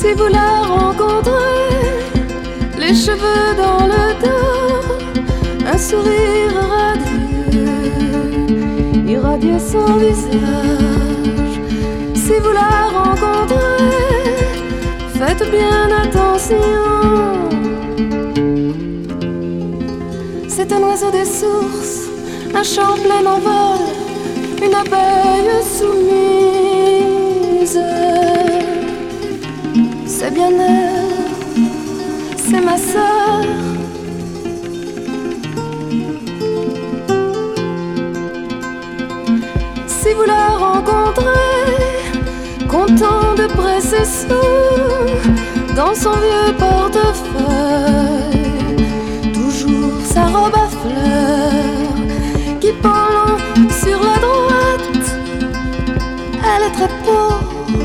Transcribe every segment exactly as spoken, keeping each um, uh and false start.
Si vous la rencontrez, les cheveux dans le dos, un sourire radieux, irradier son visage. Si vous la rencontrez, faites bien attention. C'est un oiseau des sources, un chant plein en vol, une abeille soumise. C'est bien elle, c'est ma sœur. Si vous la rencontrez, content de près ses sous dans son vieux portefeuille, toujours sa robe à fleurs qui pend sur la droite, elle est très pauvre.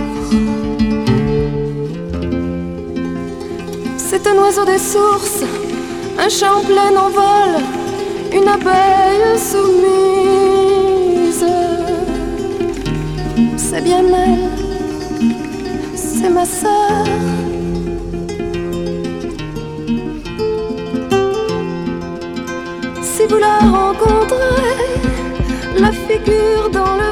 C'est un oiseau des sources, un chant plein en vol, une abeille soumise. C'est bien elle, c'est ma sœur. Si vous la rencontrez, la figure dans le